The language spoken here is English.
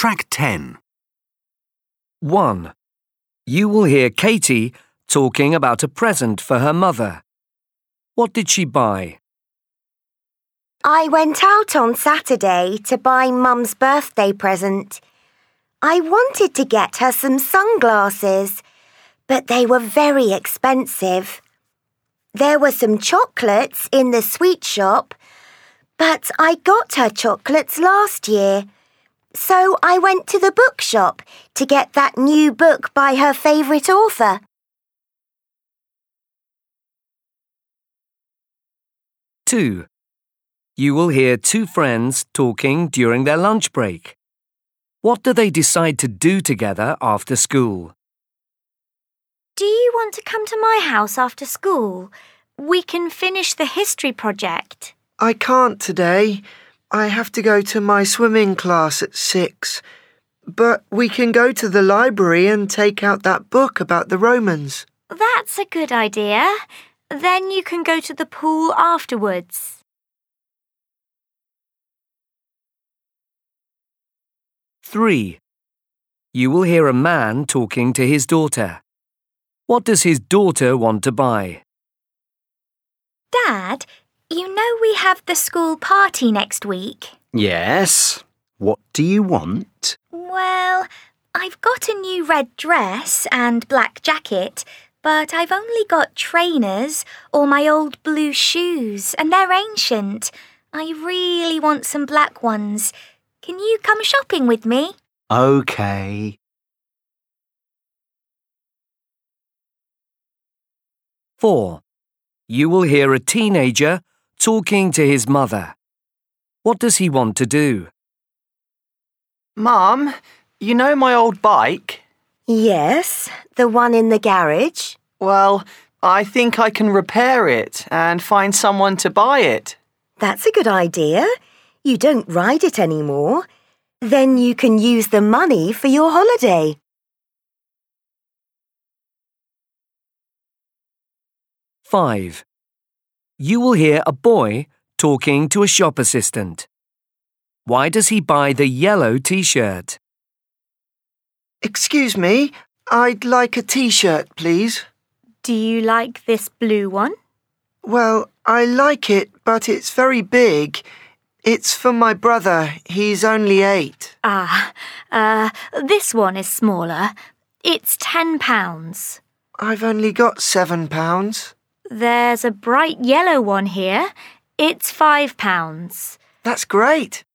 Track 10. 1. You will hear Katie talking about a present for her mother. What did she buy? I went out on Saturday to buy Mum's birthday present. I wanted to get her some sunglasses, but they were very expensive. There were some chocolates in the sweet shop, but I got her chocolates last year. So I went to the bookshop to get that new book by her favourite author. 2. You will hear two friends talking during their lunch break. What do they decide to do together after school? Do you want to come to my house after school? We can finish the history project. I can't today. I have to go to my swimming class at 6. But we can go to the library and take out that book about the Romans. That's a good idea. Then you can go to the pool afterwards. 3. You will hear a man talking to his daughter. What does his daughter want to buy? Dad, you know we have the school party next week. Yes. What do you want? Well, I've got a new red dress and black jacket, but I've only got trainers or my old blue shoes, and they're ancient. I really want some black ones. Can you come shopping with me? OK. 4. You will hear a teenager talking to his mother. What does he want to do? Mum, you know my old bike? Yes, the one in the garage. Well, I think I can repair it and find someone to buy it. That's a good idea. You don't ride it anymore. Then you can use the money for your holiday. 5. You will hear a boy talking to a shop assistant. Why does he buy the yellow t-shirt? Excuse me, I'd like a T-shirt, please. Do you like this blue one? Well, I like it, but it's very big. It's for my brother. He's only 8. This one is smaller. It's £10. I've only got £7. There's a bright yellow one here. It's £5. That's great.